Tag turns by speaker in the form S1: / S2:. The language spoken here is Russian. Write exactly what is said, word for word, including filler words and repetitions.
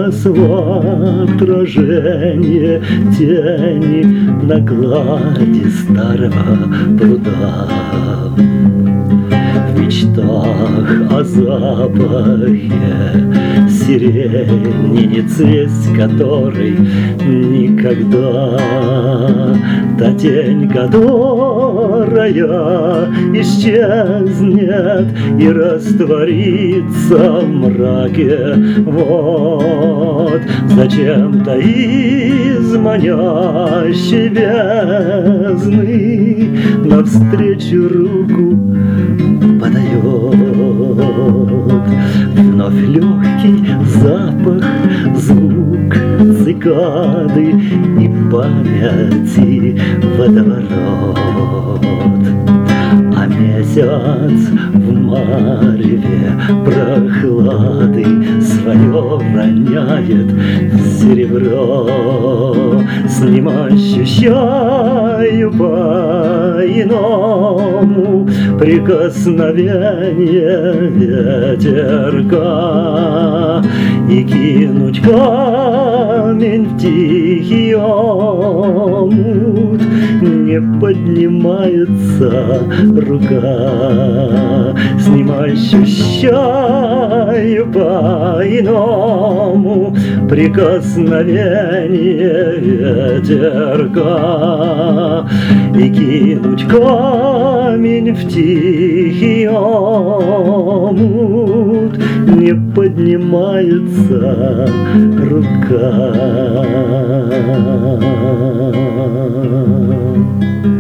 S1: раз в отражение тени на глади старого пруда. В мечтах о запахе сирени, цвесть которой никогда, та тень, которая исчезнет и растворится в мраке. Вот зачем-то из манящей бездны навстречу руку подает. Вновь легкий запах, звук цикады и памяти водоворот. А месяц в мареве прохлады свое роняет серебро. С ним ощущаю по-иному прикосновение ветерка. И кинуть камень в тихий омут не поднимается рука. С ним ощущаю по-иному прикосновение ветерка. И кинуть камень в тихий омут не поднимается рука.